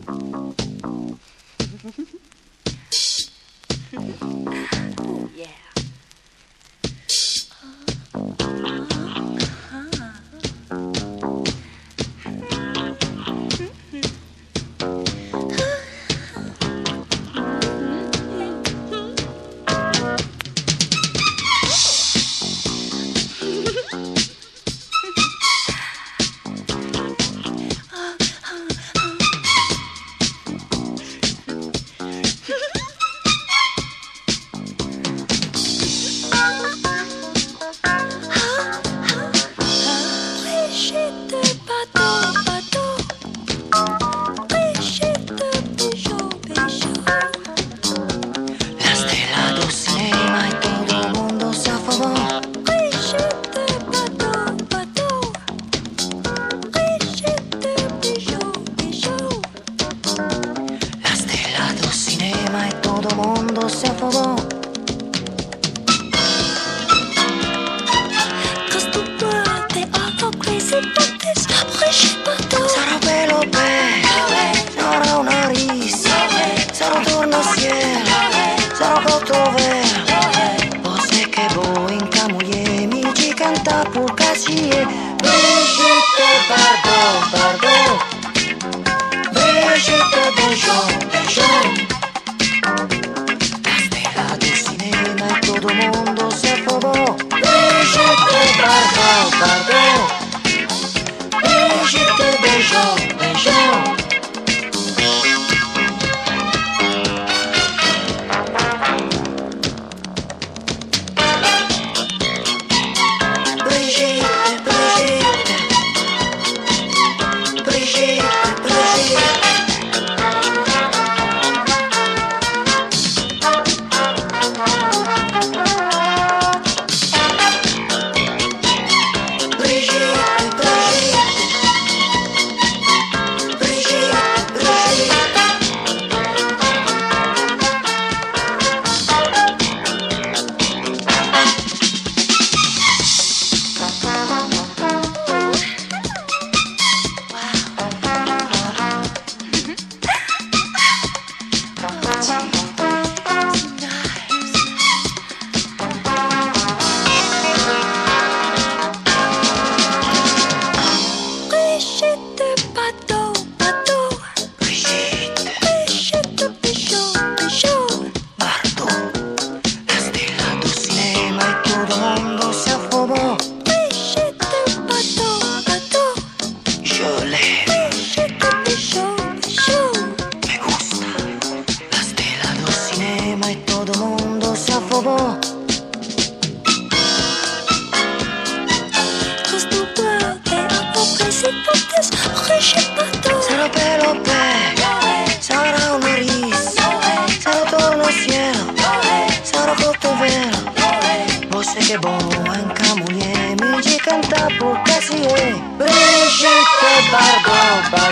Oh, yeah. Mundo se afogó. Cause the world, they all go crazy but this Brigitte Bardot. Sarà Pelope, sarà una rissa, sarà tornaschiera, sarà cottovera. Você che voi in camuglie, mi canta pur casie. Brigitte Bardot, Bardot, Brigitte Bardot, Bardot. Todo mundo se afogó. Brigitte Bardot, Bardot, Brigitte Bardot, Bardot. Brigitte, Brigitte, Brigitte, Brigitte. Sarà Pelope, sarà una rissa, sarà tornaschiera, sarà cottovera. Você che boa mulher, mi canta por casie. Brigitte Bardot,